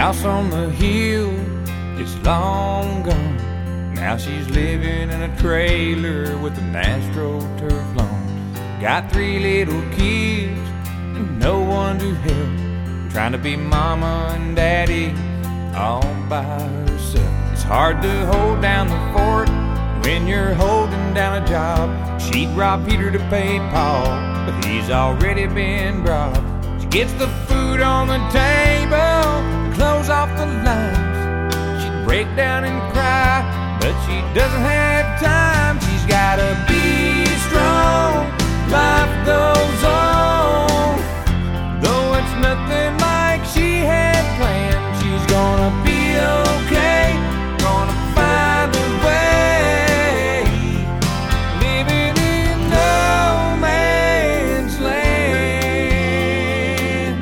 house on the hill, it's long gone. Now she's living in a trailer with an AstroTurf lawn. Got 3 little kids and no one to help. Trying to be mama and daddy all by herself. It's hard to hold down the fort when you're holding down a job. She'd rob Peter to pay Paul, but he's already been robbed. She gets the food on the table, close off the lines. She'd break down and cry, but she doesn't have time. She's gotta be strong, life goes on. Though it's nothing like she had planned, she's gonna be okay, gonna find a way. Living in no man's land.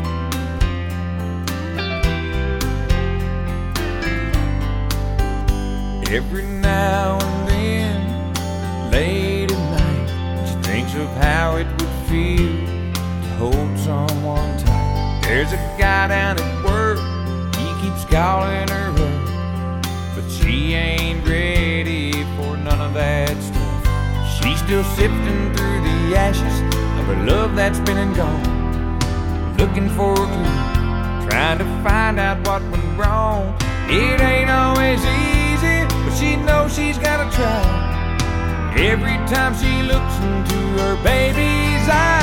Every now and then, late at night, she thinks of how it would feel to hold someone tight. There's a guy down at work, he keeps calling her up, but she ain't ready for none of that stuff. She's still sifting through the ashes of her love that's been and gone, looking for a clue, trying to find out what went wrong. It ain't always easy, but she knows she's gotta try. Every time she looks into her baby's eyes,